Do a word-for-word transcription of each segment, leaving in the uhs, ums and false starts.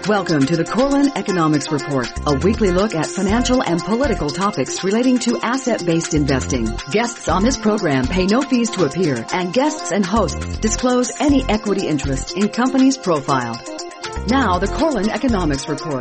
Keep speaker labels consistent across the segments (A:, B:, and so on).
A: Welcome to the Corlin Economics Report, a weekly look at financial and political topics relating to asset-based investing. Guests on this program pay no fees to appear, and guests and hosts disclose any equity interest in companies profiled. Now, the Corlin Economics Report.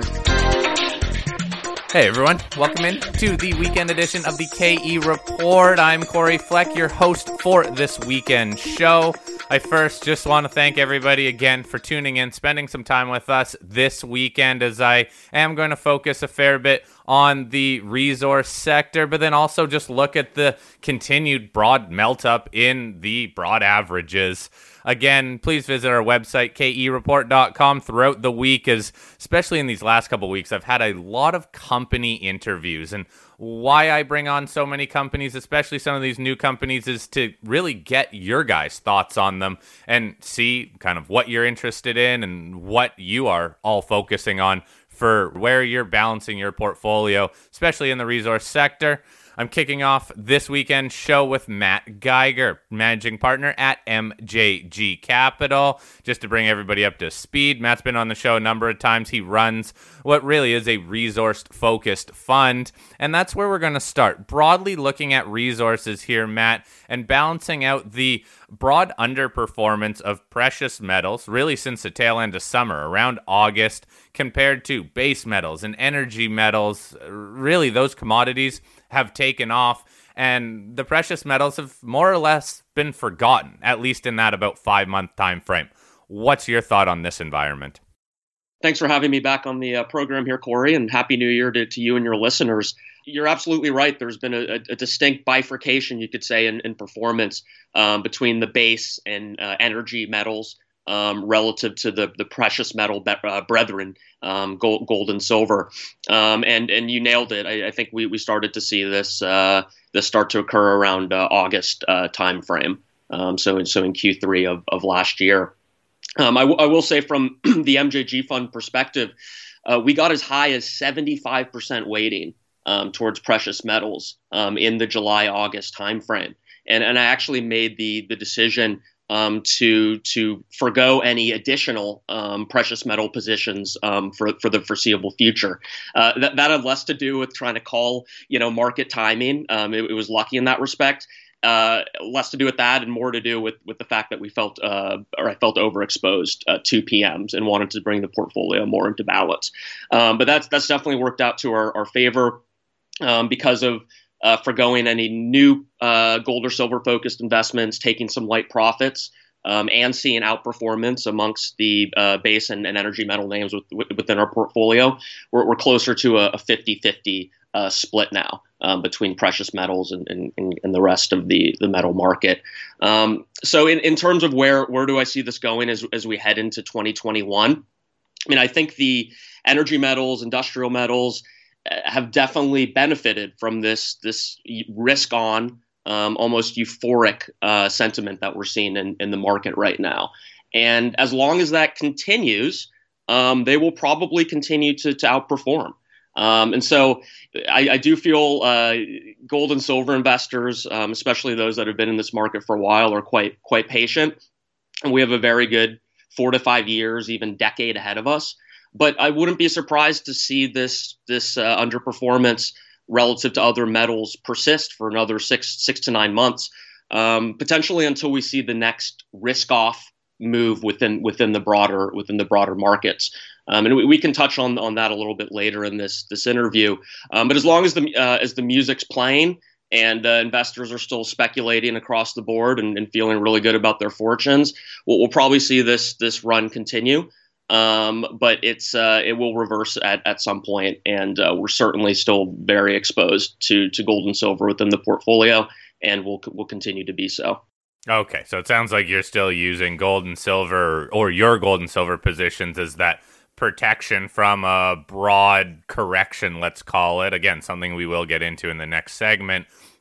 B: Hey everyone, welcome in to the weekend edition of the K E Report. I'm Corey Fleck, your host for this weekend show. I first just want to thank everybody again for tuning in, spending some time with us this weekend, as I am going to focus a fair bit on the resource sector, but then also just look at the continued broad melt up in the broad averages. Again, please visit our website, K E report dot com, throughout the week, as especially in these last couple of weeks, I've had a lot of company interviews. And why I bring on so many companies, especially some of these new companies, is to really get your guys' thoughts on them and see kind of what you're interested in and what you are all focusing on for where you're balancing your portfolio, especially in the resource sector. I'm kicking off this weekend show with Matt Geiger, managing partner at M J G Capital. Just to bring everybody up to speed, Matt's been on the show a number of times. He runs what really is a resource-focused fund, and that's where we're going to start. Broadly looking at resources here, Matt, and balancing out the broad underperformance of precious metals, really since the tail end of summer, around August, compared to base metals and energy metals. Really, those commodities have taken off, and the precious metals have more or less been forgotten, at least in that about five-month time frame. What's your thought on this environment?
C: Thanks for having me back on the uh, program here, Corey, and Happy New Year to, to you and your listeners. You're absolutely right. There's been a, a distinct bifurcation, you could say, in, in performance um, between the base and uh, energy metals um, relative to the, the precious metal be- uh, brethren, um, gold, gold and silver. Um, and and you nailed it. I, I think we, we started to see this uh, this start to occur around uh, August uh, timeframe. Um, so so in Q three of, of last year. Um, I, w- I will say from the M J G fund perspective, uh, we got as high as seventy-five percent weighting um, towards precious metals um, in the July-August timeframe. And and I actually made the the decision um, to to forgo any additional um, precious metal positions um, for for the foreseeable future. Uh, that that had less to do with trying to call you know market timing. Um, it, it was lucky in that respect. Uh, less to do with that and more to do with, with the fact that we felt, uh, or I felt overexposed uh, to P Ms and wanted to bring the portfolio more into balance. Um, but that's that's definitely worked out to our, our favor um, because of uh, foregoing any new uh, gold or silver focused investments, taking some light profits, um, and seeing outperformance amongst the uh, base and, and energy metal names with, with, within our portfolio. We're, we're closer to a fifty-fifty uh, split now. Um, between precious metals and, and, and the rest of the, the metal market. Um, so in, in terms of where where do I see this going as, as we head into twenty twenty-one? I mean, I think the energy metals, industrial metals uh, have definitely benefited from this, this risk-on, um, almost euphoric uh, sentiment that we're seeing in, in the market right now. And as long as that continues, um, they will probably continue to, to outperform. Um, and so I, I do feel uh, gold and silver investors, um, especially those that have been in this market for a while, are quite quite patient. And we have a very good four to five years, even decade ahead of us. But I wouldn't be surprised to see this this uh, underperformance relative to other metals persist for another six six to nine months, um, potentially until we see the next risk off move within within the broader within the broader markets. Um, and we, we can touch on, on that a little bit later in this this interview. Um, but as long as the uh, as the music's playing and uh, investors are still speculating across the board and, and feeling really good about their fortunes, we'll, we'll probably see this this run continue. Um, but it's uh, it will reverse at, at some point, and uh, we're certainly still very exposed to to gold and silver within the portfolio, and we'll we'll continue to be so.
B: Okay, so it sounds like you're still using gold and silver, or your gold and silver positions, as that protection from a broad correction, let's call it. Again, something we will get into in the next segment.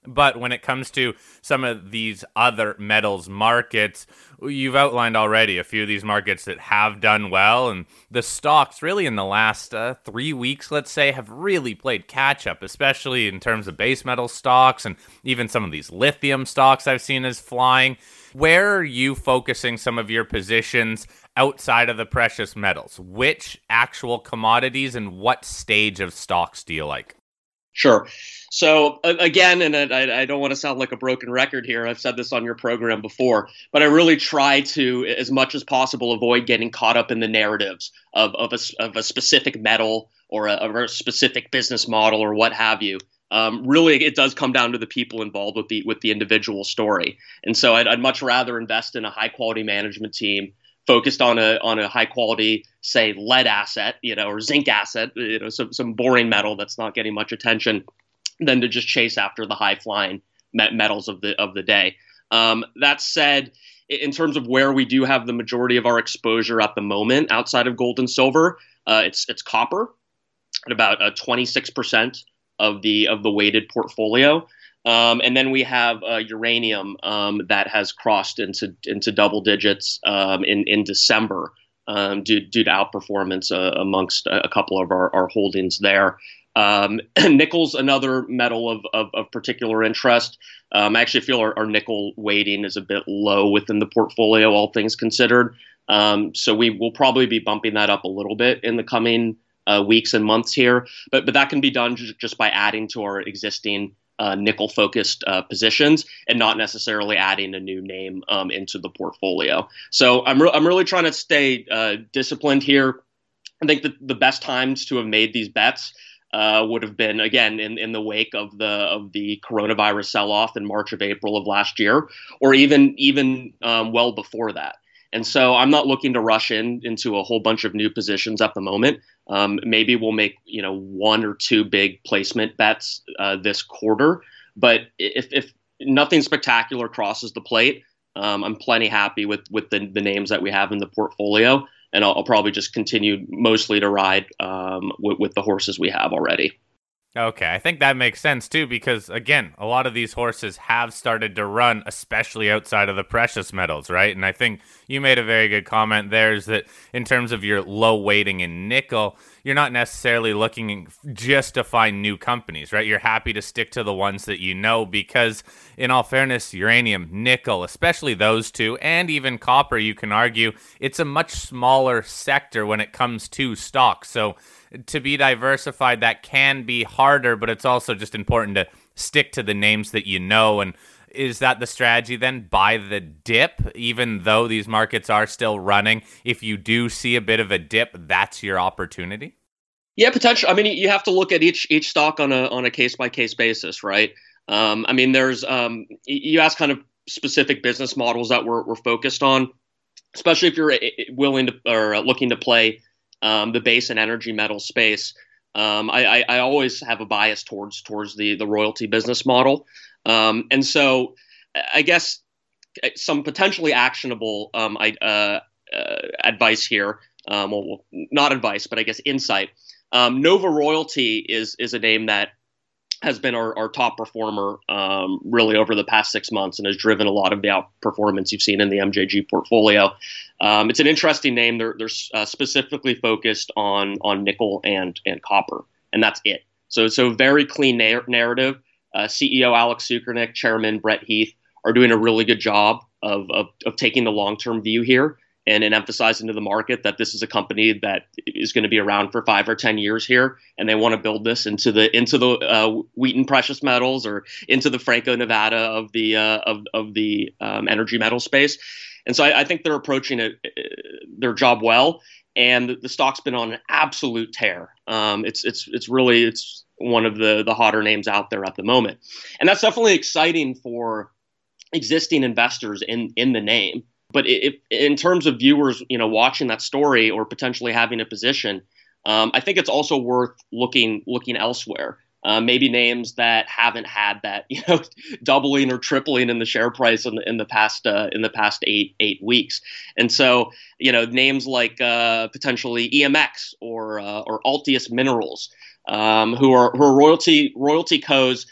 B: But when it comes to some of these other metals markets, you've outlined already a few of these markets that have done well, and the stocks really in the last uh, three weeks, let's say, have really played catch up, especially in terms of base metal stocks and even some of these lithium stocks I've seen as flying. Where are you focusing some of your positions outside of the precious metals? Which actual commodities and what stage of stocks do you like?
C: Sure. So uh, again, and I, I don't want to sound like a broken record here. I've said this on your program before, but I really try to, as much as possible, avoid getting caught up in the narratives of, of, a, of a specific metal or a, or a specific business model or what have you. Um, really, it does come down to the people involved with the with the individual story. And so I'd, I'd much rather invest in a high quality management team focused on a on a high quality, say, lead asset, you know, or zinc asset, you know, some some boring metal that's not getting much attention, than to just chase after the high flying metals of the of the day. Um, that said, in terms of where we do have the majority of our exposure at the moment, outside of gold and silver, uh, it's it's copper at about uh, twenty-six percent of the of the weighted portfolio. Um, and then we have uh, uranium um, that has crossed into into double digits um, in in December um, due due to outperformance uh, amongst a couple of our, our holdings there. Um, nickel's another metal of of, of particular interest. Um, I actually feel our, our nickel weighting is a bit low within the portfolio, all things considered. Um, so we will probably be bumping that up a little bit in the coming uh, weeks and months here. But but that can be done j- just by adding to our existing Uh, nickel-focused uh, positions and not necessarily adding a new name um, into the portfolio. So I'm re- I'm really trying to stay uh, disciplined here. I think that the best times to have made these bets uh, would have been, again, in, in the wake of the of the coronavirus sell-off in March of April of last year, or even even um, well before that. And so I'm not looking to rush in into a whole bunch of new positions at the moment. Um, maybe we'll make, you know, one or two big placement bets uh, this quarter. But if, if nothing spectacular crosses the plate, um, I'm plenty happy with with the, the names that we have in the portfolio. And I'll, I'll probably just continue mostly to ride um, with, with the horses we have already.
B: Okay, I think that makes sense too, because again, a lot of these horses have started to run, especially outside of the precious metals, right? And I think you made a very good comment there, is that in terms of your low weighting in nickel, you're not necessarily looking just to find new companies, right? You're happy to stick to the ones that you know, because in all fairness, uranium, nickel, especially those two, and even copper, you can argue, it's a much smaller sector when it comes to stocks. So to be diversified, that can be harder, but it's also just important to stick to the names that you know. And is that the strategy then? Buy the dip, even though these markets are still running? If you do see a bit of a dip, that's your opportunity?
C: Yeah, potentially. I mean, you have to look at each each stock on a on a case by case basis, right? Um, I mean, there's um, you ask kind of specific business models that we're we're focused on, especially if you're willing to or looking to play Um, the base and energy metal space. Um, I, I, I always have a bias towards towards the the royalty business model, um, and so I guess some potentially actionable um, I, uh, uh, advice here. Um, well, not advice, but I guess insight. Um, Nova Royalty is is a name that has been our, our top performer um, really over the past six months and has driven a lot of the outperformance you've seen in the M J G portfolio. Um, it's an interesting name. They're, they're uh, specifically focused on on nickel and and copper, and that's it. So so very clean na- narrative. Uh, C E O Alex Sukernick, Chairman Brett Heath are doing a really good job of of, of taking the long-term view here and, and emphasizing to the market that this is a company that is going to be around for five or ten years here, and they want to build this into the into the uh, Wheaton Precious Metals or into the Franco-Nevada of the uh, of of the um, energy metal space. And so I, I think they're approaching it, uh, their job well, and the, the stock's been on an absolute tear. Um, it's it's it's really it's one of the the hotter names out there at the moment, and that's definitely exciting for existing investors in in the name. But if, in terms of viewers, you know, watching that story or potentially having a position, um, I think it's also worth looking looking elsewhere. Uh, maybe names that haven't had that, you know, doubling or tripling in the share price in the in the past uh, in the past eight eight weeks. And so, you know, names like uh, potentially E M X or uh, or Altius Minerals, um, who are who are royalty royalty cos.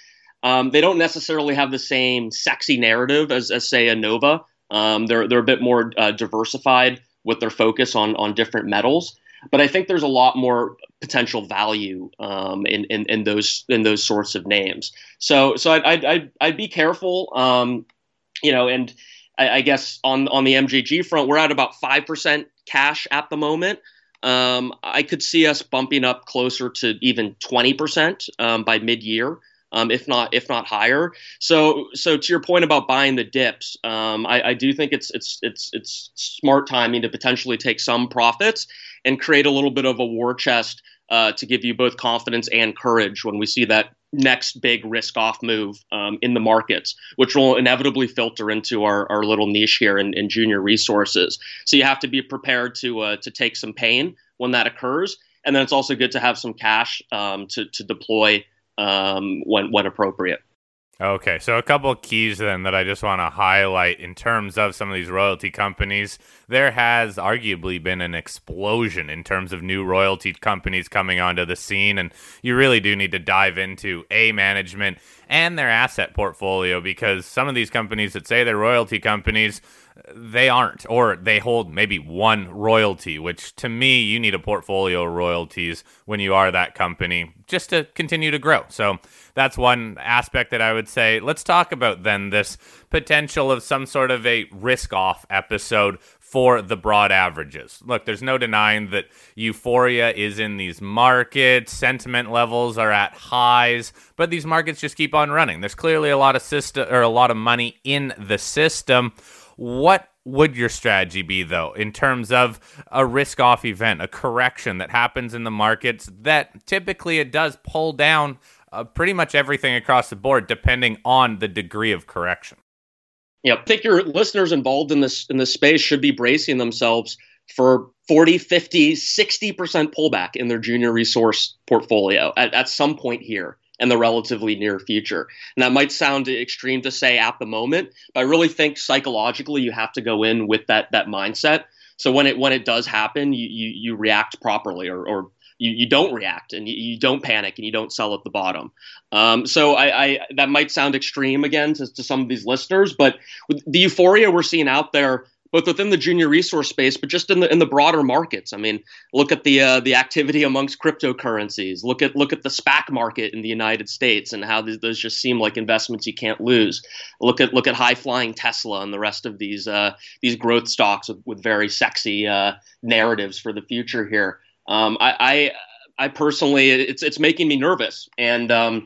C: Um, they don't necessarily have the same sexy narrative as, as say, a Nova. Um, they're they're a bit more uh, diversified with their focus on on different metals. But I think there's a lot more potential value um, in, in in those in those sorts of names. So so I'd I'd I'd, I'd be careful, um, you know. And I, I guess on on the M J G front, we're at about five percent cash at the moment. Um, I could see us bumping up closer to even twenty percent um, by mid-year. Um, if not, if not higher. So, so to your point about buying the dips, um, I, I do think it's it's it's it's smart timing to potentially take some profits and create a little bit of a war chest uh, to give you both confidence and courage when we see that next big risk-off move um, in the markets, which will inevitably filter into our, our little niche here in, in junior resources. So you have to be prepared to uh, to take some pain when that occurs, and then it's also good to have some cash um, to to deploy um, when when appropriate.
B: Okay, so a couple of keys then that I just want to highlight in terms of some of these royalty companies. There has arguably been an explosion in terms of new royalty companies coming onto the scene, and you really do need to dive into A, management and their asset portfolio, because some of these companies that say they're royalty companies, they aren't, or they hold maybe one royalty, which to me, you need a portfolio of royalties when you are that company just to continue to grow. So that's one aspect that I would say. Let's talk about then this potential of some sort of a risk-off episode for the broad averages. Look, there's no denying that euphoria is in these markets. Sentiment levels are at highs, but these markets just keep on running. There's clearly a lot of system or a lot of money in the system. What would your strategy be, though, in terms of a risk-off event, a correction that happens in the markets that typically it does pull down uh, pretty much everything across the board, depending on the degree of correction?
C: Yeah, I think your listeners involved in this in this space should be bracing themselves for forty, fifty, sixty percent pullback in their junior resource portfolio at, at some point here in the relatively near future. And that might sound extreme to say at the moment, but I really think psychologically you have to go in with that that mindset. So when it when it does happen, you you, you react properly, or or you, you don't react, and you, you don't panic, and you don't sell at the bottom. Um, so I, I that might sound extreme again to, to some of these listeners, but with the euphoria we're seeing out there, both within the junior resource space, but just in the in the broader markets. I mean, look at the uh, the activity amongst cryptocurrencies. Look at look at the SPAC market in the United States and how these, those just seem like investments you can't lose. Look at look at high flying Tesla and the rest of these uh, these growth stocks with, with very sexy uh, narratives for the future here. Um, I, I I personally, it's it's making me nervous, and um,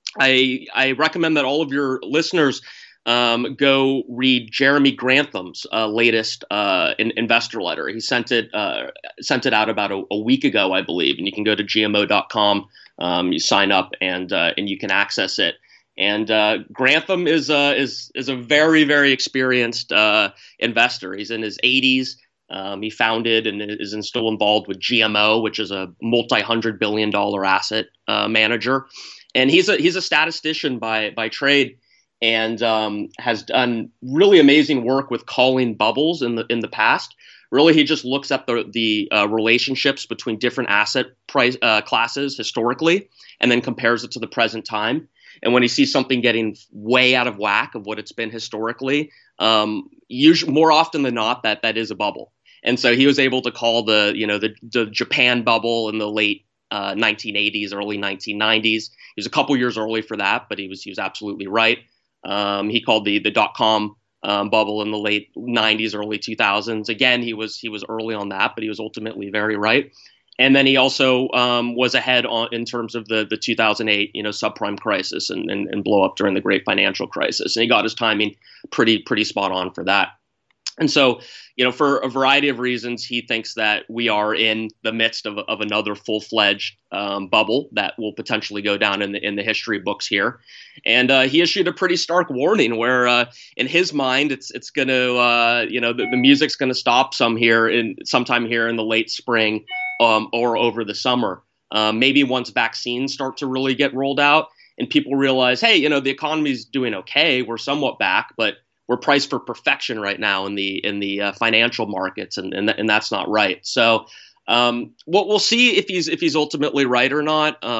C: I I recommend that all of your listeners Um, go read Jeremy Grantham's uh, latest uh, in, investor letter. He sent it uh, sent it out about a, a week ago, I believe, and you can go to G M O dot com. Um, you sign up and uh, and you can access it. And uh, Grantham is uh, is is a very very experienced uh, investor. He's in his eighties. Um, he founded and is still involved with G M O, which is a multi-hundred billion dollar asset uh, manager. And he's a he's a statistician by by trade. And um, has done really amazing work with calling bubbles in the in the past. Really, he just looks at the the uh, relationships between different asset price uh, classes historically, and then compares it to the present time. And when he sees something getting way out of whack of what it's been historically, um, usually more often than not, that that is a bubble. And so he was able to call the you know the the Japan bubble in the late uh, nineteen eighties, early nineteen nineties. He was a couple years early for that, but he was he was absolutely right. Um, he called the the dot-com um, bubble in the late nineties, early two thousands. Again, he was he was early on that, but he was ultimately very right. And then he also um, was ahead on in terms of the the two thousand eight you know subprime crisis and, and and blow up during the Great Financial Crisis. And he got his timing pretty pretty spot on for that. And so, you know, for a variety of reasons, he thinks that we are in the midst of, of another full-fledged um, bubble that will potentially go down in the in the history books here. And uh, he issued a pretty stark warning where, uh, in his mind, it's it's going to, uh, you know, the, the music's going to stop some here in sometime here in the late spring um, or over the summer. Um, maybe once vaccines start to really get rolled out and people realize, hey, you know, the economy's doing okay, we're somewhat back, but we're priced for perfection right now in the in the uh, financial markets, and and, th- and that's not right. So um, we'll we'll see if he's if he's ultimately right or not. Um,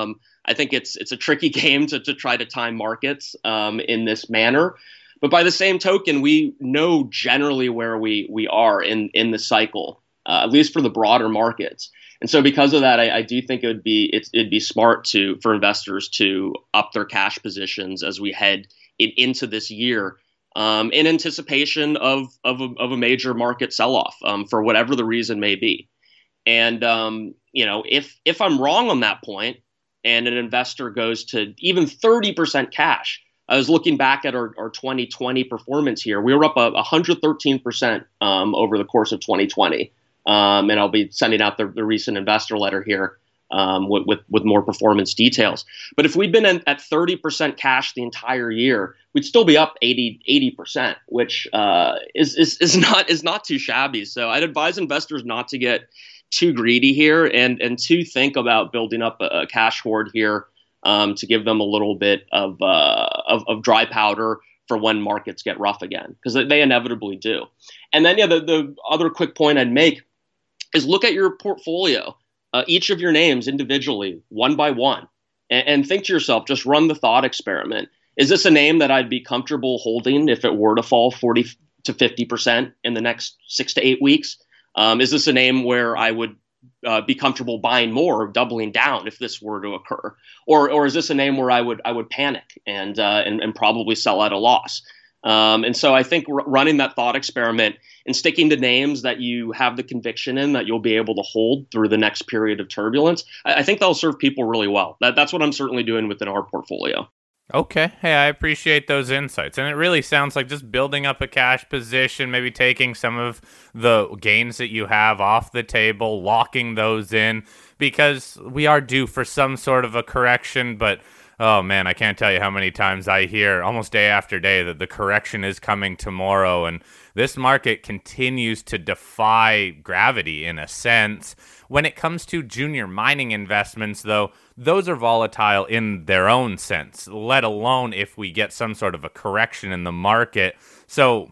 C: I think it's it's a tricky game to to try to time markets um, in this manner. But by the same token, we know generally where we we are in in the cycle, uh, at least for the broader markets. And so because of that, I, I do think it would be it's, it'd be smart to for investors to up their cash positions as we head in, into this year um, in anticipation of of a, of a major market sell-off um, for whatever the reason may be. And um, you know, if if I'm wrong on that point, and an investor goes to even thirty percent cash, I was looking back at our, our twenty twenty performance here. We were up a one hundred thirteen percent um, over the course of twenty twenty. Um, and I'll be sending out the, the recent investor letter here um, with, with, with more performance details. But if we'd been in, at thirty percent cash the entire year, we'd still be up eighty percent, which uh, is, is, is not is not too shabby. So I'd advise investors not to get too greedy here and, and to think about building up a, a cash hoard here um, to give them a little bit of, uh, of, of dry powder for when markets get rough again, because they inevitably do. And then, yeah, the, the other quick point I'd make is look at your portfolio, uh, each of your names individually, one by one, and, and think to yourself, just run the thought experiment. Is this a name that I'd be comfortable holding if it were to fall forty to fifty percent in the next six to eight weeks? Um, is this a name where I would uh, be comfortable buying more or doubling down if this were to occur? Or or is this a name where I would I would panic and uh, and, and probably sell at a loss? Um, and so I think r- running that thought experiment and sticking to names that you have the conviction in that you'll be able to hold through the next period of turbulence, I, I think that'll serve people really well. That, that's what I'm certainly doing within our portfolio.
B: Okay. Hey, I appreciate those insights. And it really sounds like just building up a cash position, maybe taking some of the gains that you have off the table, locking those in, because we are due for some sort of a correction. But oh man, I can't tell you how many times I hear almost day after day that the correction is coming tomorrow. And this market continues to defy gravity in a sense. When it comes to junior mining investments, though, those are volatile in their own sense, let alone if we get some sort of a correction in the market. So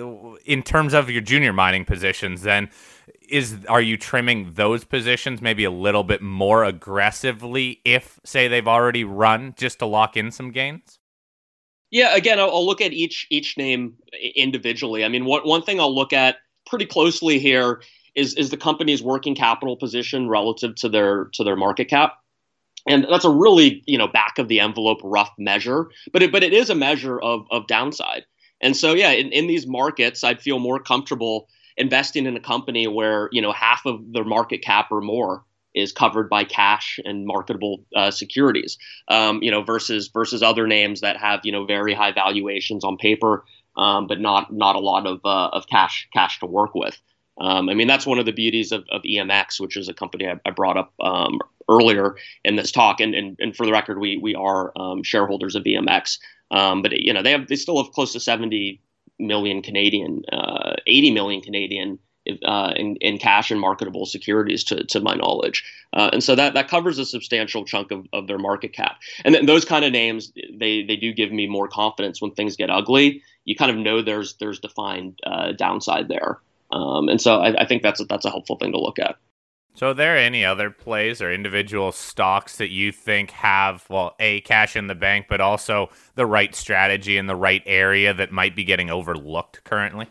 B: in terms of your junior mining positions, then, is are you trimming those positions maybe a little bit more aggressively if, say, they've already run, just to lock in some gains?
C: Yeah, again, I'll, I'll look at each each name individually. I mean, one, one thing I'll look at pretty closely here is is the company's working capital position relative to their to their market cap. And that's a really, you know, back of the envelope rough measure, but it, but it is a measure of of downside. And so, yeah, in, in these markets, I'd feel more comfortable investing in a company where, you know, half of their market cap or more is covered by cash and marketable uh, securities, um, you know, versus versus other names that have, you know, very high valuations on paper, um, but not not a lot of uh, of cash cash to work with. Um, I mean, that's one of the beauties of, of E M X, which is a company I, I brought up um, earlier in this talk. And, and and for the record, we we are um, shareholders of E M X. Um, but you know, they have they still have close to seventy million Canadian, uh, eighty million Canadian uh, in, in cash and marketable securities, to to my knowledge. Uh, and so that that covers a substantial chunk of, of their market cap. And then those kind of names, they they do give me more confidence when things get ugly. You kind of know there's there's defined uh, downside there. Um, and so I, I think that's a, that's a helpful thing to look at.
B: So are there any other plays or individual stocks that you think have, well, A, cash in the bank, but also the right strategy in the right area that might be getting overlooked currently?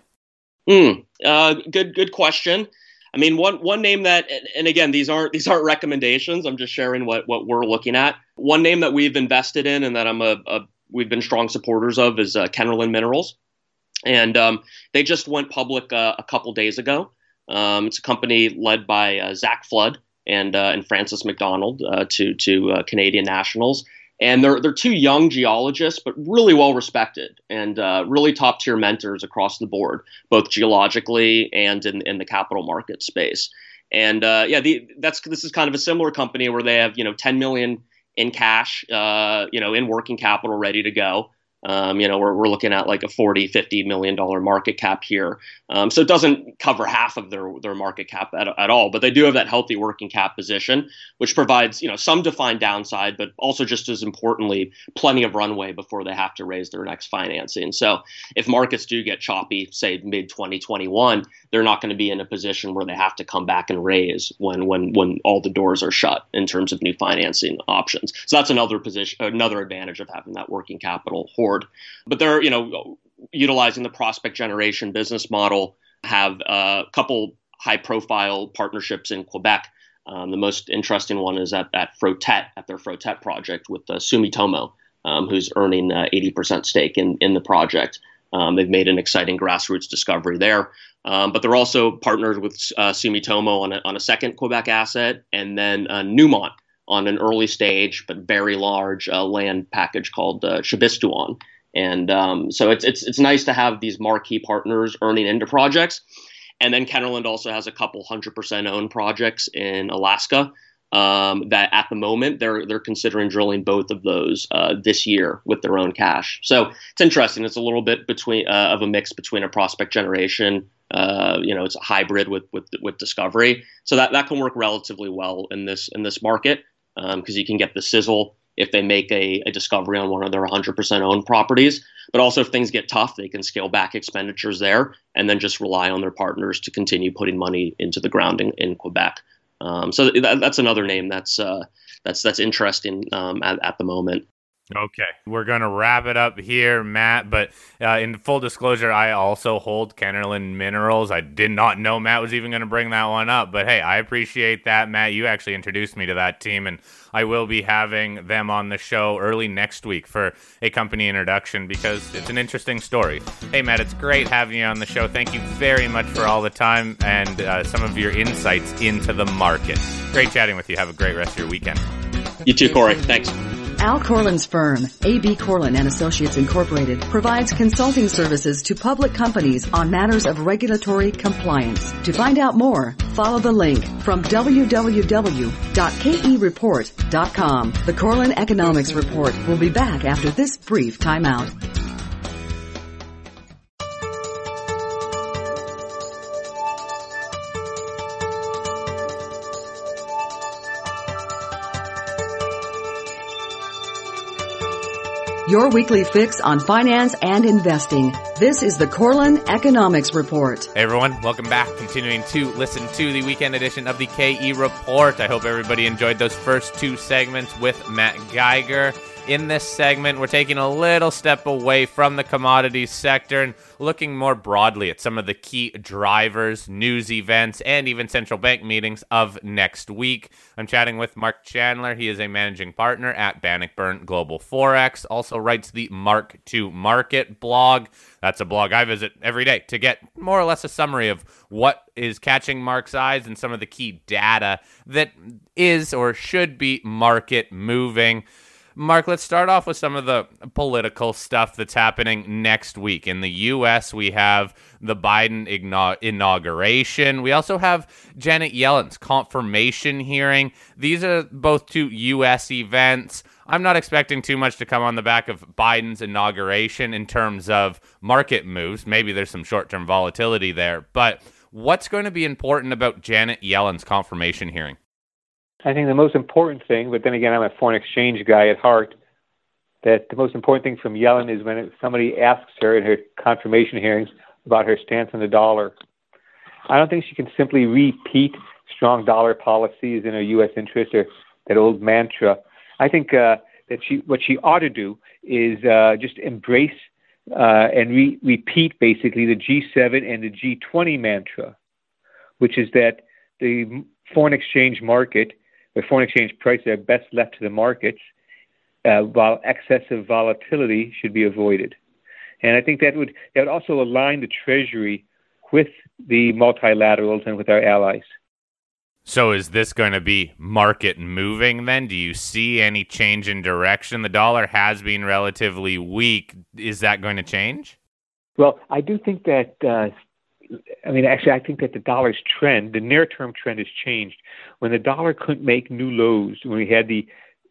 C: Mm, uh, good good question. I mean, one one name that, and again, these aren't these aren't recommendations. I'm just sharing what what we're looking at. One name that we've invested in and that I'm a, a we've been strong supporters of is uh, Kennerland Minerals. And um, they just went public uh, a couple days ago. Um, it's a company led by uh, Zach Flood and uh, and Francis McDonald, uh, to to uh, Canadian nationals. And they're they're two young geologists, but really well respected and uh, really top tier mentors across the board, both geologically and in, in the capital market space. And uh, yeah, the, that's this is kind of a similar company where they have, you know, ten million in cash, uh, you know, in working capital ready to go. Um, you know, we're, we're looking at like a forty, fifty million dollar market cap here. Um, so it doesn't cover half of their, their market cap at, at all, but they do have that healthy working cap position, which provides, you know, some defined downside, but also just as importantly, plenty of runway before they have to raise their next financing. So if markets do get choppy, say mid twenty twenty-one, they're not going to be in a position where they have to come back and raise when, when, when all the doors are shut in terms of new financing options. So that's another position, another advantage of having that working capital hoard. But they're, you know, utilizing the prospect generation business model, have a couple high-profile partnerships in Quebec. Um, the most interesting one is at, at Frotette, at their Frotette project with uh, Sumitomo, um, who's earning uh, eighty percent stake in, in the project. Um, they've made an exciting grassroots discovery there. Um, but they're also partnered with uh, Sumitomo on a, on a second Quebec asset, and then uh, Newmont on an early stage but very large uh, land package called uh, Chiboustuan. And um, so it's it's it's nice to have these marquee partners earning into projects. And then Kennerland also has a couple one hundred percent owned projects in Alaska um, that at the moment they're they're considering drilling both of those uh, this year with their own cash. So it's interesting. It's a little bit between uh, of a mix between a prospect generation. Uh, you know, it's a hybrid with with with discovery. So that, that can work relatively well in this in this market. Because um, you can get the sizzle if they make a, a discovery on one of their one hundred percent owned properties. But also if things get tough, they can scale back expenditures there and then just rely on their partners to continue putting money into the ground in, in Quebec. Um, so that, that's another name that's uh, that's that's interesting um, at, at the moment.
B: Okay, we're going to wrap it up here, Matt, but uh, in full disclosure, I also hold Kennerland Minerals. I did not know Matt was even going to bring that one up, but hey, I appreciate that, Matt. You actually introduced me to that team, and I will be having them on the show early next week for a company introduction because it's an interesting story. Hey, Matt, it's great having you on the show. Thank you very much for all the time and uh, some of your insights into the market. Great chatting with you. Have a great rest of your weekend.
C: You too, Corey. Thanks.
A: Al Corlin's firm, A B Corlin and Associates Incorporated, provides consulting services to public companies on matters of regulatory compliance. To find out more, follow the link from w w w dot k e report dot com. The Corlin Economics Report will be back after this brief timeout. Your weekly fix on finance and investing. This is the Corlin Economics Report.
B: Hey everyone, welcome back. Continuing to listen to the weekend edition of the K E Report. I hope everybody enjoyed those first two segments with Matt Geiger. In this segment, we're taking a little step away from the commodities sector and looking more broadly at some of the key drivers, news events, and even central bank meetings of next week. I'm chatting with Mark Chandler. He is a managing partner at Bannockburn Global Forex, also writes the Mark to Market blog. That's a blog I visit every day to get more or less a summary of what is catching Mark's eyes and some of the key data that is or should be market moving. Mark, let's start off with some of the political stuff that's happening next week. In the U S, we have the Biden igno- inauguration. We also have Janet Yellen's confirmation hearing. These are both two U S events. I'm not expecting too much to come on the back of Biden's inauguration in terms of market moves. Maybe there's some short-term volatility there. But what's going to be important about Janet Yellen's confirmation hearing?
D: I think the most important thing, but then again, I'm a foreign exchange guy at heart, that the most important thing from Yellen is when somebody asks her in her confirmation hearings about her stance on the dollar. I don't think she can simply repeat strong dollar policies in her U S interest or that old mantra. I think uh, that she what she ought to do is uh, just embrace uh, and re- repeat basically the G seven and the G twenty mantra, which is that the foreign exchange market, the foreign exchange prices are best left to the markets, uh, while excessive volatility should be avoided. And I think that would that would also align the Treasury with the multilaterals and with our allies.
B: So is this going to be market moving then? Do you see any change in direction? The dollar has been relatively weak. Is that going to change?
D: Well, I do think that uh, I mean, actually, I think that the dollar's trend, the near-term trend has changed. When the dollar couldn't make new lows, when we had the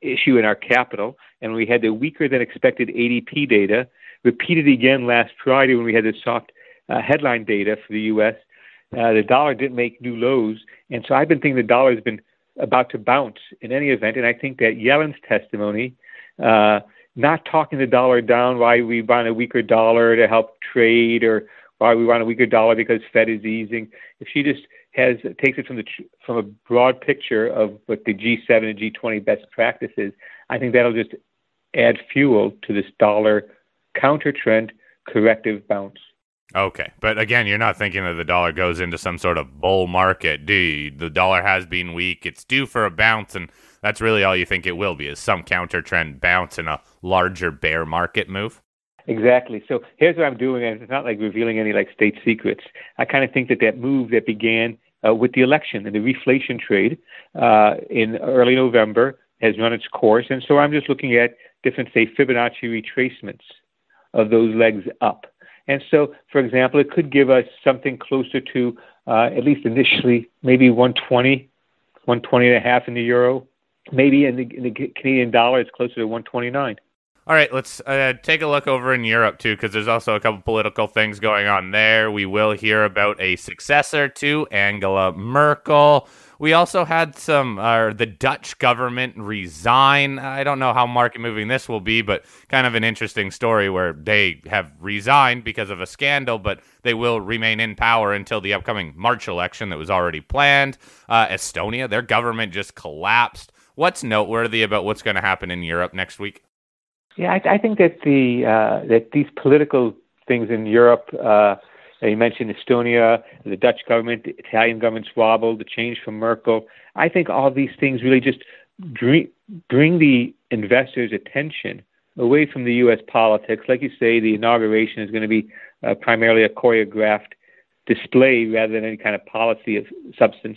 D: issue in our capital, and we had the weaker than expected A D P data, repeated again last Friday when we had the soft uh, headline data for the U S. Uh, the dollar didn't make new lows, and so I've been thinking the dollar has been about to bounce in any event, and I think that Yellen's testimony, uh, not talking the dollar down, why we want a weaker dollar to help trade, or why we want a weaker dollar because Fed is easing. If she just has takes it from the from a broad picture of what the G seven and G twenty best practices, I think that'll just add fuel to this dollar counter trend corrective bounce.
B: Okay, but again, you're not thinking that the dollar goes into some sort of bull market, do you? The dollar has been weak, it's due for a bounce, and that's really all you think it will be, is some counter trend bounce in a larger bear market move?
D: Exactly. So here's what I'm doing, and it's not like revealing any like state secrets. I kind of think that that move that began uh, with the election and the reflation trade uh, in early November has run its course, and so I'm just looking at different, say, Fibonacci retracements of those legs up. And so, for example, it could give us something closer to, uh, at least initially, maybe one twenty, one twenty and a half in the euro. Maybe in the, in the Canadian dollar, it's closer to one twenty-nine.
B: All right, let's uh, take a look over in Europe, too, because there's also a couple political things going on there. We will hear about a successor to Angela Merkel. We also had some, uh, the Dutch government resign. I don't know how market moving this will be, but kind of an interesting story where they have resigned because of a scandal, but they will remain in power until the upcoming March election that was already planned. Uh, Estonia, their government just collapsed. What's noteworthy about what's going to happen in Europe next week?
D: Yeah, I, I think that the uh, that these political things in Europe, uh, you mentioned Estonia, the Dutch government, the Italian government's wobble, the change from Merkel. I think all these things really just bring, bring the investors' attention away from the U S politics. Like you say, the inauguration is going to be uh, primarily a choreographed display rather than any kind of policy of substance.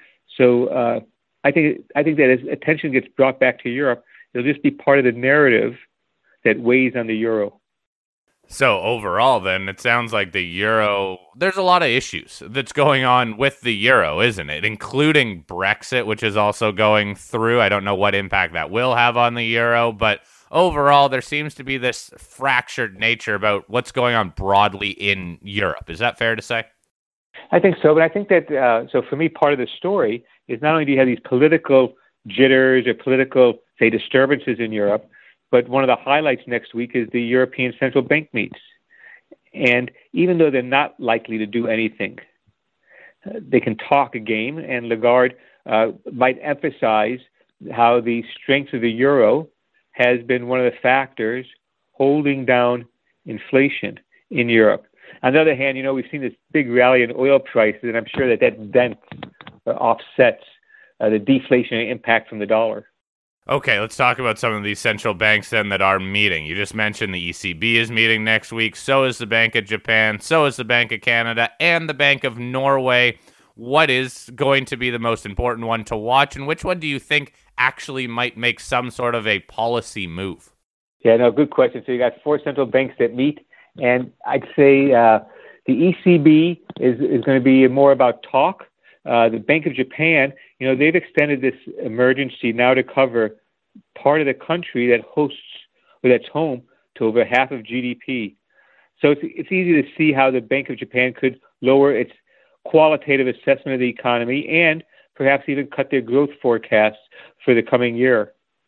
D: So uh, I think I think that as attention gets brought back to Europe, it'll just be part of the narrative that weighs on the euro.
B: So overall, then, it sounds like the euro, there's a lot of issues that's going on with the euro, isn't it? Including Brexit, which is also going through. I don't know what impact that will have on the euro, but overall, there seems to be this fractured nature about what's going on broadly in Europe. Is that fair to say?
D: I think so, but I think that, uh, so for me, part of the story is not only do you have these political jitters or political, say, disturbances in Europe, but one of the highlights next week is the European Central Bank meets. And even though they're not likely to do anything, uh, they can talk a game, and Lagarde uh, might emphasize how the strength of the euro has been one of the factors holding down inflation in Europe. On the other hand, you know, we've seen this big rally in oil prices, and I'm sure that that dent uh, offsets uh, the deflationary impact from the dollar.
B: Okay, let's talk about some of these central banks then that are meeting. You just mentioned the E C B is meeting next week. So is the Bank of Japan. So is the Bank of Canada and the Bank of Norway. What is going to be the most important one to watch, and which one do you think actually might make some sort of a policy move?
D: Yeah, no, good question. So you got four central banks that meet, and I'd say uh, the E C B is, is going to be more about talk. Uh, the Bank of Japan, you know, they've extended this emergency now to cover part of the country that hosts or that's home to over half of G D P. So it's, it's easy to see how the Bank of Japan could lower its qualitative assessment of the economy and perhaps even cut their growth forecasts for the coming year.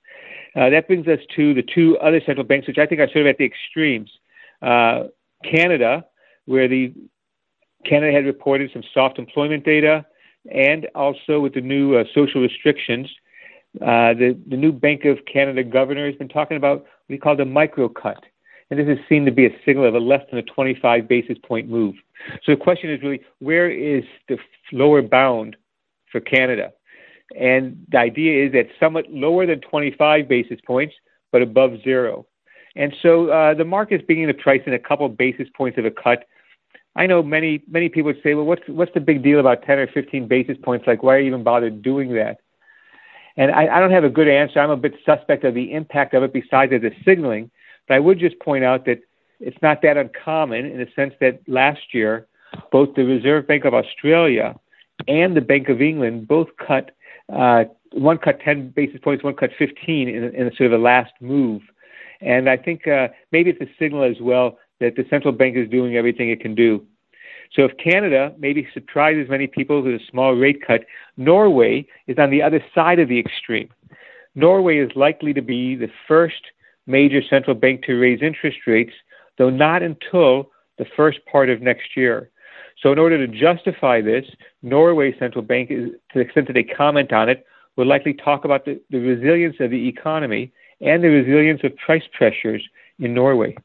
D: Uh, that brings us to the two other central banks, which I think are sort of at the extremes. Uh, Canada, where the Canada had reported some soft employment data, and also with the new uh, social restrictions, uh, the, the new Bank of Canada governor has been talking about what he called a micro cut. And this is seen to be a signal of a less than a twenty-five basis point move. So the question is really, where is the lower bound for Canada? And the idea is that somewhat lower than twenty-five basis points, but above zero. And so uh, the market is beginning to price in a couple of basis points of a cut. I know many many people would say, well, what's what's the big deal about ten or fifteen basis points? Like, why even bother doing that? And I, I don't have a good answer. I'm a bit suspect of the impact of it besides as a signaling. But I would just point out that it's not that uncommon in the sense that last year, both the Reserve Bank of Australia and the Bank of England both cut uh, one cut ten basis points, one cut fifteen in, in sort of the last move. And I think uh, maybe it's a signal as well that the central bank is doing everything it can do. So if Canada maybe surprises many people with a small rate cut, Norway is on the other side of the extreme. Norway is likely to be the first major central bank to raise interest rates, though not until the first part of next year. So in order to justify this, Norway's central bank, is, to the extent that they comment on it, will likely talk about the, the resilience of the economy and the resilience of price pressures in Norway.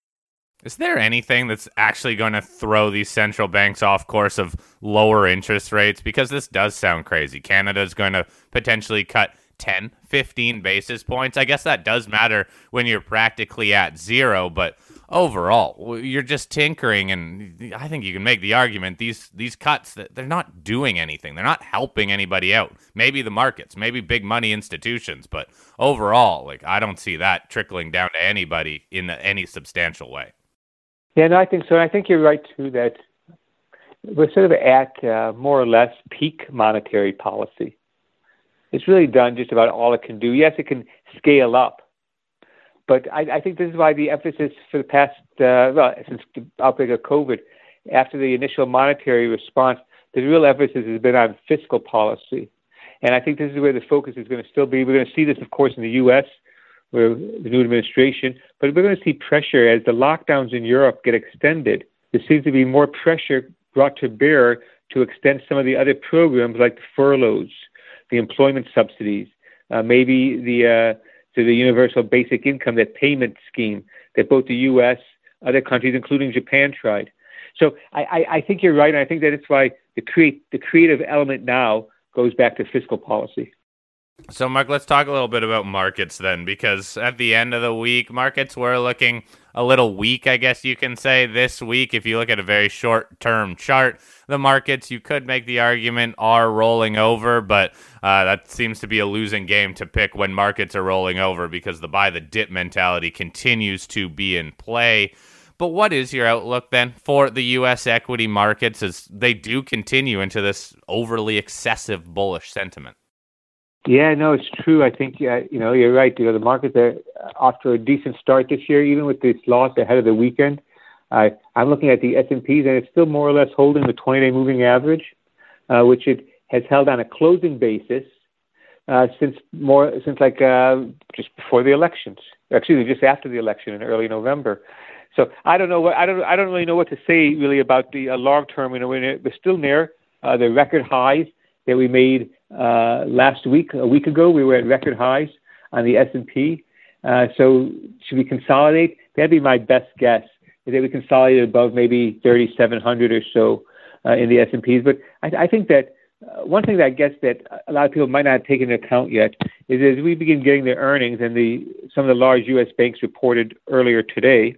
B: Is there anything that's actually going to throw these central banks off course of lower interest rates? Because this does sound crazy. Canada is going to potentially cut ten, fifteen basis points. I guess that does matter when you're practically at zero, but overall, you're just tinkering, and I think you can make the argument these these cuts, they're not doing anything. They're not helping anybody out. Maybe the markets, maybe big money institutions, but overall, like I don't see that trickling down to anybody in any substantial way.
D: Yeah, no, I think so. I think you're right, too, that we're sort of at uh, more or less peak monetary policy. It's really done just about all it can do. Yes, it can scale up. But I, I think this is why the emphasis for the past, uh, well, since the outbreak of COVID, after the initial monetary response, the real emphasis has been on fiscal policy. And I think this is where the focus is going to still be. We're going to see this, of course, in the U S, where the new administration, but we're going to see pressure as the lockdowns in Europe get extended. There seems to be more pressure brought to bear to extend some of the other programs like the furloughs, the employment subsidies, uh, maybe the uh, to the universal basic income, that payment scheme that both the U S, other countries, including Japan, tried. So I, I, I think you're right, and I think that it's why the create the creative element now goes back to fiscal policy.
B: So, Mark, let's talk a little bit about markets then, because at the end of the week, markets were looking a little weak, I guess you can say, this week. If you look at a very short-term chart, the markets, you could make the argument, are rolling over, but uh, that seems to be a losing game to pick when markets are rolling over because the buy-the-dip mentality continues to be in play. But what is your outlook then for the U S equity markets as they do continue into this overly excessive bullish sentiment?
D: Yeah, no, it's true. I think, uh, you know, you're right. You know, the markets are off to a decent start this year, even with this loss ahead of the weekend. Uh, I'm looking at the S and Ps, and it's still more or less holding the twenty-day moving average, uh, which it has held on a closing basis uh, since more since like uh, just before the elections. Excuse me, just after the election in early November. So I don't know what I don't I don't really know what to say really about the uh, long term. You know, we're, we're still near uh, the record highs that we made uh, last week. A week ago, we were at record highs on the S and P. Uh, so should we consolidate? That'd be my best guess, is that we consolidate above maybe thirty-seven hundred or so uh, in the S and Ps. But I, I think that uh, one thing that I guess that a lot of people might not take into account yet is as we begin getting the earnings, and the some of the large U S banks reported earlier today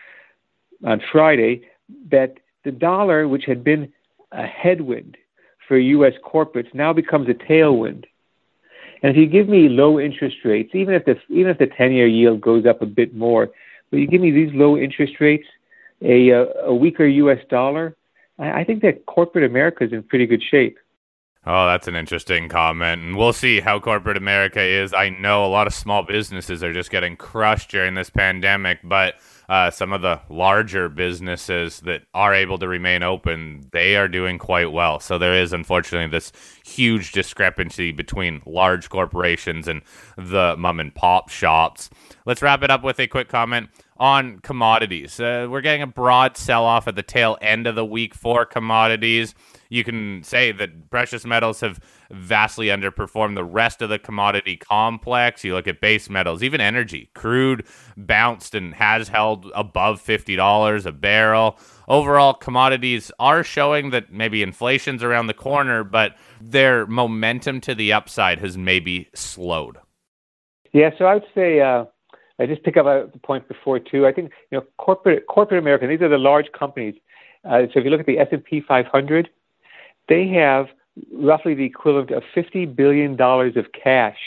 D: on Friday that the dollar, which had been a headwind for U S corporates, now becomes a tailwind. And if you give me low interest rates, even if the even if the ten-year yield goes up a bit more, but you give me these low interest rates, a a weaker U S dollar, I, I think that corporate America is in pretty good shape.
B: Oh, that's an interesting comment, and we'll see how corporate America is. I know a lot of small businesses are just getting crushed during this pandemic, but uh, some of the larger businesses that are able to remain open, they are doing quite well. So there is, unfortunately, this huge discrepancy between large corporations and the mom and pop shops. Let's wrap it up with a quick comment on commodities. Uh, we're getting a broad sell-off at the tail end of the week for commodities. You can say that precious metals have vastly underperformed the rest of the commodity complex. You look at base metals, even energy. Crude bounced and has held above fifty dollars a barrel. Overall, commodities are showing that maybe inflation's around the corner, but their momentum to the upside has maybe slowed.
D: Yeah, so I would say, uh, I just pick up a point before too. I think, you know, corporate corporate America, these are the large companies. Uh, so if you look at the S and P five hundred, they have roughly the equivalent of fifty billion dollars of cash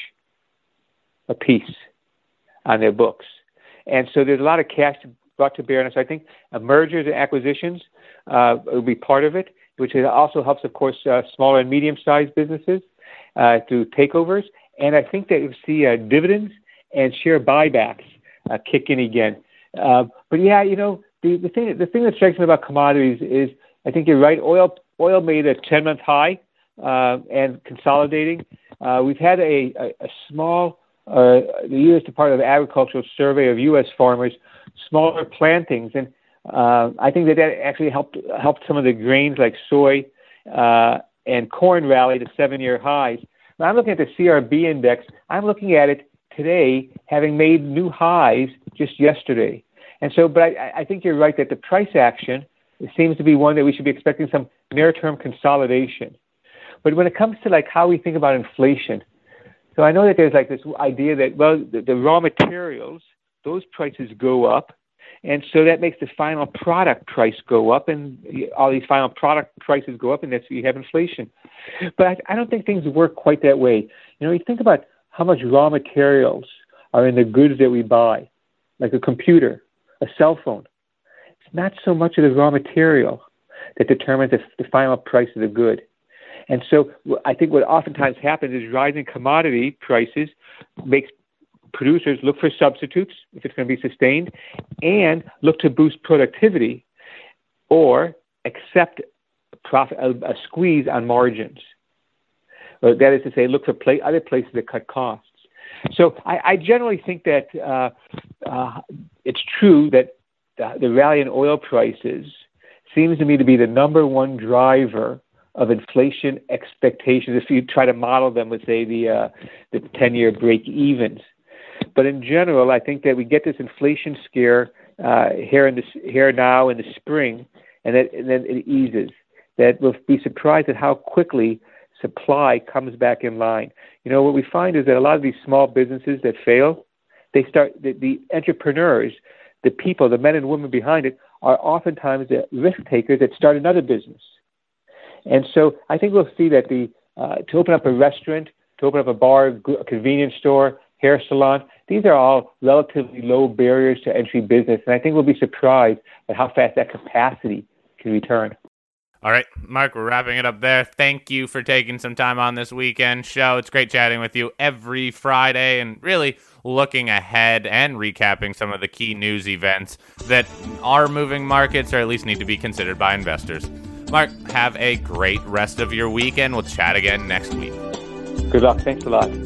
D: apiece on their books. And so there's a lot of cash brought to bear on it. So I think uh, mergers and acquisitions uh, will be part of it, which also helps, of course, uh, smaller and medium-sized businesses. uh, through takeovers, and I think that you'll see uh, dividends and share buybacks uh, kick in again. Uh, but yeah, you know, the, the thing the thing that strikes me about commodities is, I think you're right. Oil oil made a ten-month high uh, and consolidating. Uh, we've had a, a, a small, uh, the U S Department of Agriculture survey of U S farmers, smaller plantings, and uh, I think that that actually helped helped some of the grains like soy uh, and corn rally to seven-year highs. Now I'm looking at the C R B index. I'm looking at it today, having made new highs just yesterday. And so, but I, I think you're right that the price action seems to be one that we should be expecting some near-term consolidation. But when it comes to like how we think about inflation, so I know that there's like this idea that, well, the, the raw materials, those prices go up, and so that makes the final product price go up, and all these final product prices go up, and that's you have inflation. But I, I don't think things work quite that way. You know, you think about how much raw materials are in the goods that we buy, like a computer, a cell phone. It's not so much of the raw material that determines the, the final price of the good. And so I think what oftentimes happens is rising commodity prices makes producers look for substitutes if it's going to be sustained and look to boost productivity or accept profit, a, a squeeze on margins. Uh, that is to say, look for play, other places that cut costs. So I, I generally think that uh, uh, it's true that the, the rally in oil prices seems to me to be the number one driver of inflation expectations if you try to model them with, say, the uh, the ten-year break-evens. But in general, I think that we get this inflation scare uh, here in this here now in the spring, and, that, and then it eases. That we'll be surprised at how quickly supply comes back in line. You know, what we find is that a lot of these small businesses that fail, they start the, the entrepreneurs, the people, the men and women behind it, are oftentimes the risk takers that start another business. And so I think we'll see that the uh, to open up a restaurant, to open up a bar, a convenience store, hair salon, these are all relatively low barriers to entry business. And I think we'll be surprised at how fast that capacity can return.
B: All right, Mark, we're wrapping it up there. Thank you for taking some time on this weekend show. It's great chatting with you every Friday and really looking ahead and recapping some of the key news events that are moving markets or at least need to be considered by investors. Mark, have a great rest of your weekend. We'll chat again next week.
D: Good luck. Thanks a lot.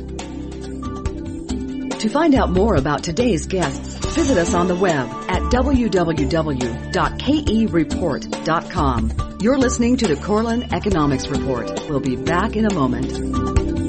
A: To find out more about today's guests, visit us on the web at w w w dot k e report dot com. You're listening to the Korelin Economics Report. We'll be back in a moment.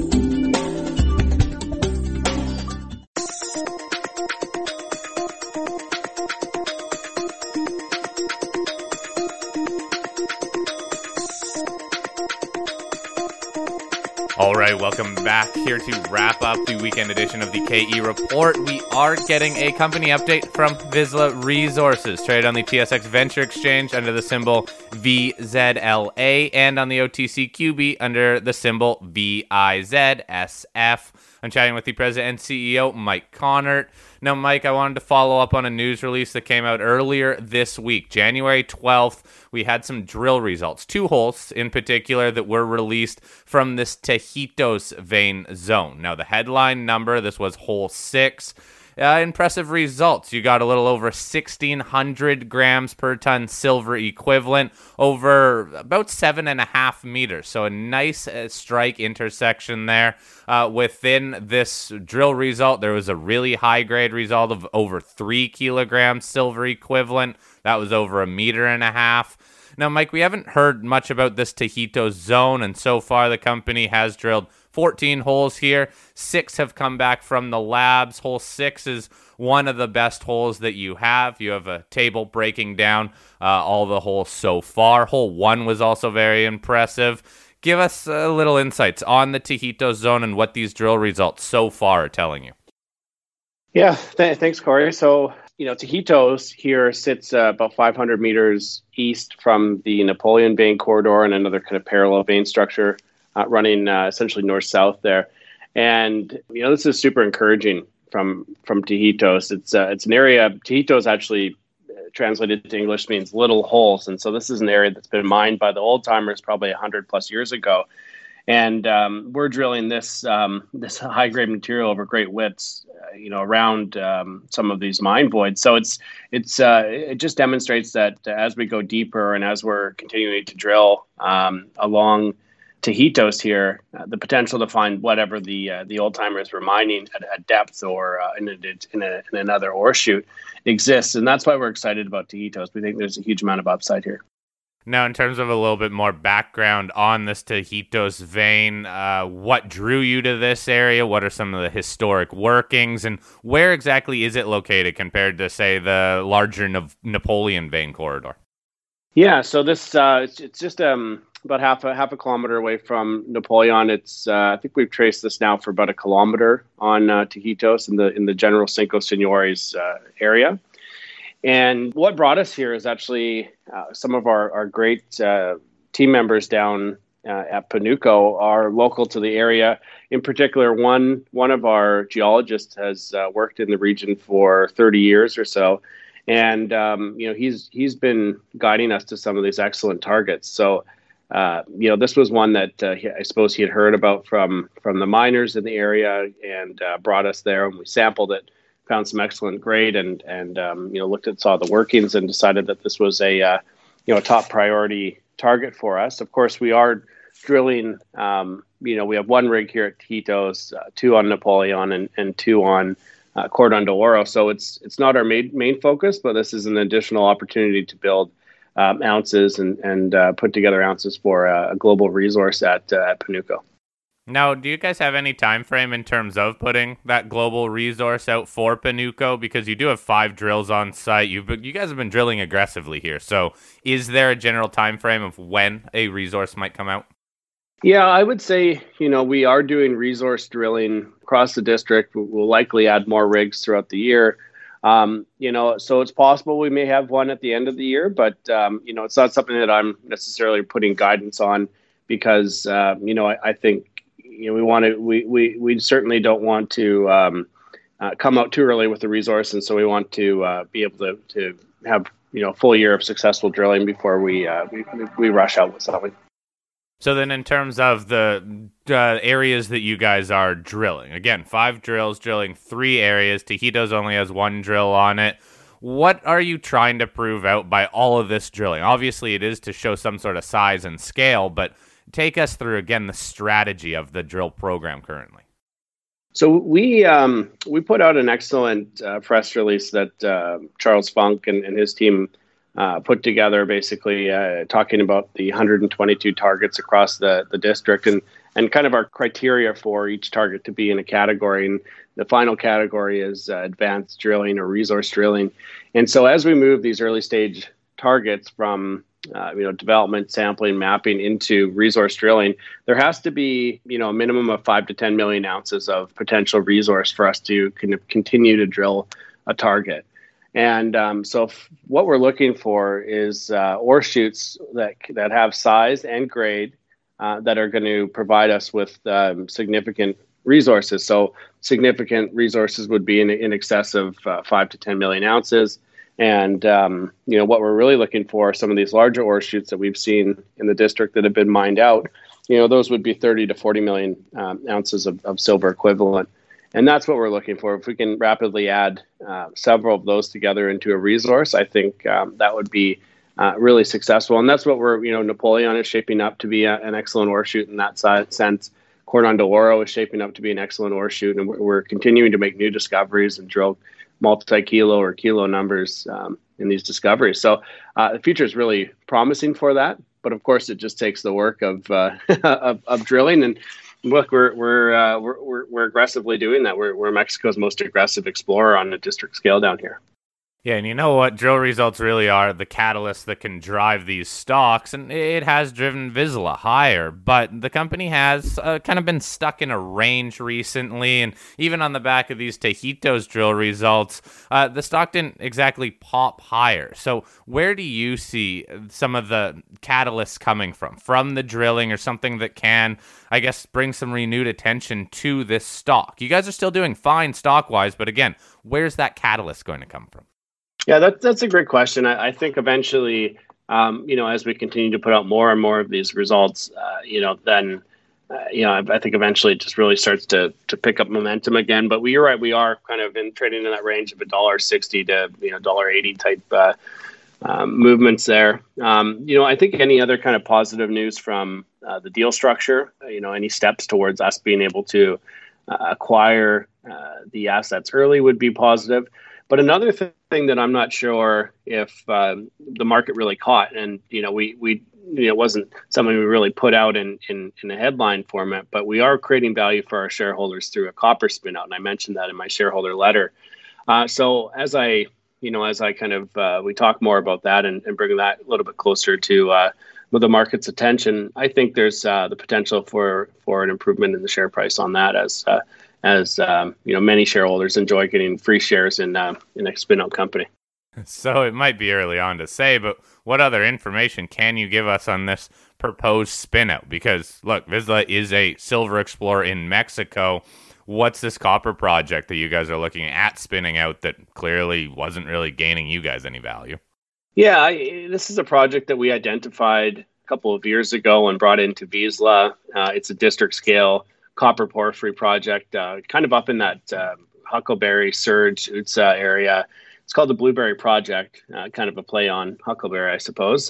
B: All right, welcome back here to wrap up the weekend edition of the K E Report. We are getting a company update from Vizsla Resources, traded on the T S X Venture Exchange under the symbol V Z L A and on the O T C Q B under the symbol V I Z S F. I'm chatting with the president and C E O, Mike Connert. Now, Mike, I wanted to follow up on a news release that came out earlier this week. January twelfth, we had some drill results, two holes in particular that were released from this Tajitos vein zone. Now, the headline number, this was hole six. Uh, impressive results. You got a little over sixteen hundred grams per ton silver equivalent over about seven and a half meters. So a nice uh, strike intersection there. Uh, within this drill result, there was a really high grade result of over three kilograms silver equivalent. That was over a meter and a half. Now, Mike, we haven't heard much about this Tajitos zone, and so far the company has drilled fourteen holes here. Six have come back from the labs. Hole six is one of the best holes that you have. You have a table breaking down uh, all the holes so far. Hole one was also very impressive. Give us a little insights on the Tajitos zone and what these drill results so far are telling you.
E: Yeah, th- thanks, Corey. So, you know, Tajitos here sits uh, about five hundred meters east from the Napoleon vein corridor and another kind of parallel vein structure uh, running uh, essentially north-south there. And, you know, this is super encouraging from from Tajitos. It's uh, it's an area, Tajitos actually translated to English means little holes. And so this is an area that's been mined by the old timers probably one hundred plus years ago. And um, we're drilling this um, this high grade material over great widths, uh, you know, around um, some of these mine voids. So it's it's uh, it just demonstrates that as we go deeper and as we're continuing to drill um, along Tajitos here, uh, the potential to find whatever the uh, the old timers were mining at, at depth or uh, in, a, in, a, in another ore chute exists, and that's why we're excited about Tajitos. We think there's a huge amount of upside here.
B: Now, in terms of a little bit more background on this Tajitos vein, uh, what drew you to this area? What are some of the historic workings? And where exactly is it located compared to, say, the larger Na- Napoleon vein corridor?
E: Yeah, so this uh, it's, it's just um, about half a half a kilometer away from Napoleon. It's uh, I think we've traced this now for about a kilometer on uh, Tajitos in the in the general Cinco Señores uh, area. And what brought us here is actually uh, some of our, our great uh, team members down uh, at Panuco are local to the area. In particular, one one of our geologists has uh, worked in the region for thirty years or so. And, um, you know, he's he's been guiding us to some of these excellent targets. So, uh, you know, this was one that uh, he, I suppose he had heard about from, from the miners in the area and uh, brought us there, and we sampled it. Found some excellent grade and and um, you know looked at saw the workings and decided that this was a uh, you know a top priority target for us. Of course, we are drilling. Um, you know, we have one rig here at Tajitos, uh, two on Napoleon, and, and two on uh, Cordon de Oro. So it's it's not our main main focus, but this is an additional opportunity to build um, ounces and and uh, put together ounces for a, a global resource at uh, at Panuco.
B: Now, do you guys have any time frame in terms of putting that global resource out for Panuco? Because you do have five drills on site. You've been, you guys have been drilling aggressively here. So is there a general time frame of when a resource might come out?
E: Yeah, I would say, you know, we are doing resource drilling across the district. We'll likely add more rigs throughout the year. Um, you know, so it's possible we may have one at the end of the year, but, um, you know, it's not something that I'm necessarily putting guidance on because, uh, you know, I, I think, you know, we want to, we, we, we certainly don't want to um, uh, come out too early with the resource. And so we want to uh, be able to, to have, you know, a full year of successful drilling before we, uh, we, we rush out with something.
B: So then in terms of the uh, areas that you guys are drilling, again, five drills, drilling three areas. Tajitos only has one drill on it. What are you trying to prove out by all of this drilling? Obviously, it is to show some sort of size and scale, but take us through, again, the strategy of the drill program currently.
E: So we um, we put out an excellent uh, press release that uh, Charles Funk and, and his team uh, put together, basically uh, talking about the one hundred twenty-two targets across the, the district and, and kind of our criteria for each target to be in a category. And the final category is uh, advanced drilling or resource drilling. And so as we move these early stage targets from Uh, you know, development, sampling, mapping into resource drilling, there has to be, you know, a minimum of five to ten million ounces of potential resource for us to kind of continue to drill a target. And um, so f- what we're looking for is uh, ore chutes that that have size and grade uh, that are going to provide us with um, significant resources. So significant resources would be in, in excess of uh, five to ten million ounces. And, um, you know, what we're really looking for are some of these larger ore chutes that we've seen in the district that have been mined out. You know, those would be thirty to forty million um, ounces of, of silver equivalent. And that's what we're looking for. If we can rapidly add uh, several of those together into a resource, I think um, that would be uh, really successful. And that's what we're, you know, Napoleon is shaping up to be a, an excellent ore chute in that side, sense. Cordon de Oro is shaping up to be an excellent ore chute. And we're, we're continuing to make new discoveries and drill multi-kilo or kilo numbers um, in these discoveries. So uh, the future is really promising for that. But of course, it just takes the work of uh, of, of drilling. And look, we're we're, uh, we're we're we're aggressively doing that. We're we're Mexico's most aggressive explorer on a district scale down here.
B: Yeah, and you know what? Drill results really are the catalyst that can drive these stocks, and it has driven Vizsla higher, but the company has uh, kind of been stuck in a range recently, and even on the back of these Tajitos drill results, uh, the stock didn't exactly pop higher. So where do you see some of the catalysts coming from? From the drilling or something that can, I guess, bring some renewed attention to this stock? You guys are still doing fine stock-wise, but again, where's that catalyst going to come from?
E: Yeah, that's that's a great question. I, I think eventually, um, you know, as we continue to put out more and more of these results, uh, you know, then uh, you know, I, I think eventually it just really starts to to pick up momentum again. But we, you're right, we are kind of in trading in that range of a dollar sixty to you know dollar eighty type uh, um, movements there. Um, you know, I think any other kind of positive news from uh, the deal structure, you know, any steps towards us being able to uh, acquire uh, the assets early would be positive. But another th- thing that I'm not sure if um, the market really caught, and you know, we we you know, it wasn't something we really put out in, in in a headline format, but we are creating value for our shareholders through a copper spin out, and I mentioned that in my shareholder letter. Uh, so as I you know as I kind of uh, we talk more about that and, and bring that a little bit closer to uh, the market's attention, I think there's uh, the potential for for an improvement in the share price on that as. Uh, as um, you know, many shareholders enjoy getting free shares in uh, in a spin-out company.
B: So it might be early on to say, but what other information can you give us on this proposed spin-out? Because, look, Vizsla is a silver explorer in Mexico. What's this copper project that you guys are looking at spinning out that clearly wasn't really gaining you guys any value?
E: Yeah, I, this is a project that we identified a couple of years ago and brought into Vizsla. Uh, it's a district-scale copper porphyry project, uh, kind of up in that uh, Huckleberry, Surge, U T S A area. It's called the Blueberry Project, uh, kind of a play on Huckleberry, I suppose.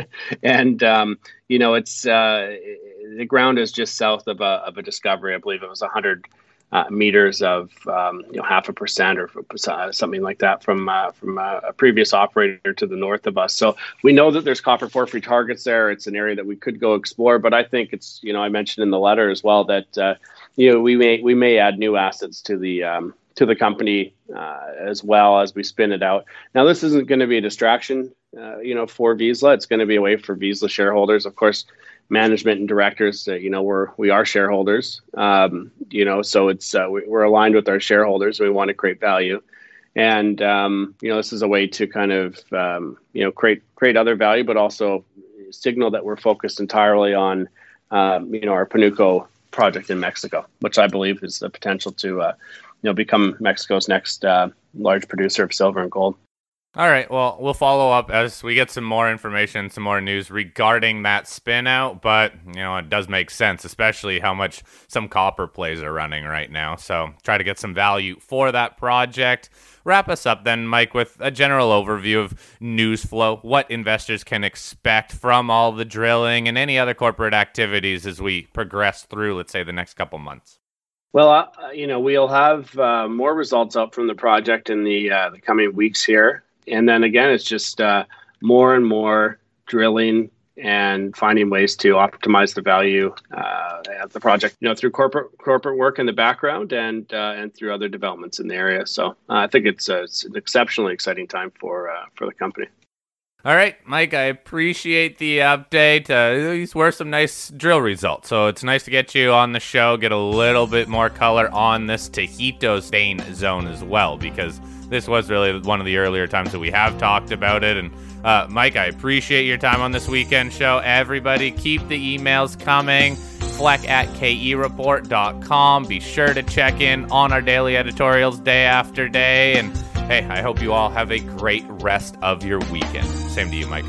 E: and, um, you know, it's uh, the ground is just south of a, of a discovery. I believe it was one hundred uh, meters of, um, you know, half a percent or uh, something like that from uh, from uh, a previous operator to the north of us. So we know that there's copper porphyry targets there. It's an area that we could go explore, but I think it's, you know, I mentioned in the letter as well that, uh, you know, we may we may add new assets to the um, to the company uh, as well as we spin it out. Now, this isn't going to be a distraction, uh, you know, for Vizsla. It's going to be a way for Vizsla shareholders, of course. Management and directors, uh, you know, we're we are shareholders, um, you know, so it's uh, we, we're aligned with our shareholders. We want to create value, and um, you know, this is a way to kind of um, you know create create other value, but also signal that we're focused entirely on um, you know our Panuco project in Mexico, which I believe is the potential to uh, you know become Mexico's next uh, large producer of silver and gold.
B: All right, well, we'll follow up as we get some more information, some more news regarding that spin out, but, you know, it does make sense, especially how much some copper plays are running right now. So try to get some value for that project. Wrap us up then, Mike, with a general overview of news flow, what investors can expect from all the drilling and any other corporate activities as we progress through, let's say, the next couple months.
E: Well, uh, you know, we'll have uh, more results up from the project in the uh, the coming weeks here. And then again, it's just uh, more and more drilling and finding ways to optimize the value uh, of the project, you know, through corporate corporate work in the background and uh, and through other developments in the area. So uh, I think it's, uh, it's an exceptionally exciting time for uh, for the company.
B: All right, Mike, I appreciate the update. Uh, these were some nice drill results, so it's nice to get you on the show, get a little bit more color on this Tajitos vein zone as well, because this was really one of the earlier times that we have talked about it. And uh, Mike, I appreciate your time on this weekend show. Everybody, keep the emails coming. Fleck at K E report dot com. Be sure to check in on our daily editorials day after day. And hey, I hope you all have a great rest of your weekend. Same to you, Mike.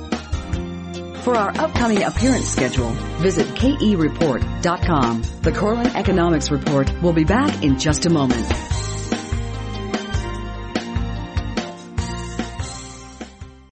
A: For our upcoming appearance schedule, visit K E report dot com. The Corlin Economics Report will be back in just a moment.